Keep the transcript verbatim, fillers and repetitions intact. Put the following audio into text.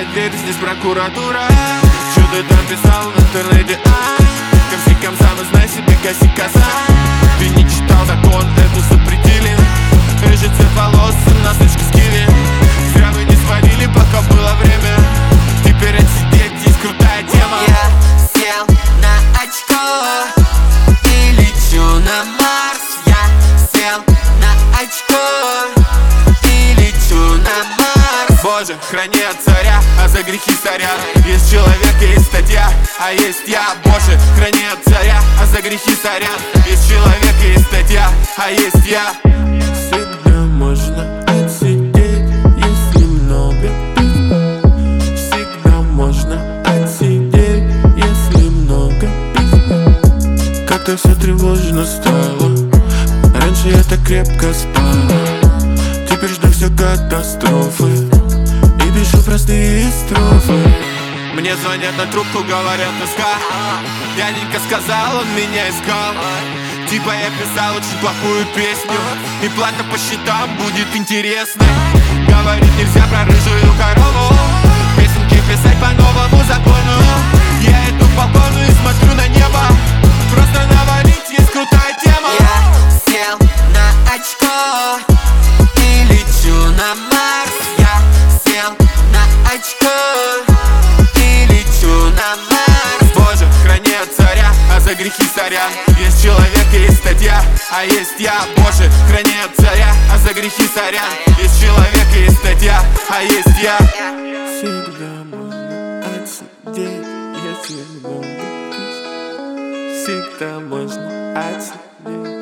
открывает дверь, здесь прокуратура. Что ты там писал в интернете, а? Комси комсам, и знай себе, коси коза. Ты не читал закон, это запретили. Рыжий цвет волос, носочки с киви. Зря вы не свалили, пока было время. Теперь отсидеть, здесь крутая тема. Я сел на очко и лечу на Марс. Я сел на очко и лечу на Марс. Боже, храни от царя, а за грехи сорян. Есть человек, есть статья, а есть я. Боже, храни от царя, а за грехи сорян. Есть человек, есть статья, а есть я. Всегда можно отсидеть, если много пить. Всегда можно отсидеть, если много пить. Как-то все тревожно стало. Раньше я так крепко спала. Теперь жду все катастрофы и пишу простые строфы. Мне звонят на трубку, говорят СК. Дяденька сказал, он меня искал. Типа я писал очень плохую песню, и плата по счетам будет интересной. Говорит, нельзя про рыжую корову песенки писать по новому закону. Я иду по балкону и смотрю на небо. Просто навалить, есть крутая тема. Я сел на очко и лечу на Марс. Я сел на очко и лечу на Марс. Боже, храни от царя, а за грехи сорян. Есть человек, есть статья, а есть я. Боже, храни от царя, а за грехи сорян. Есть человек, есть статья, а есть я. Всегда можно отсидеть, если много пить. Всегда можно отсидеть.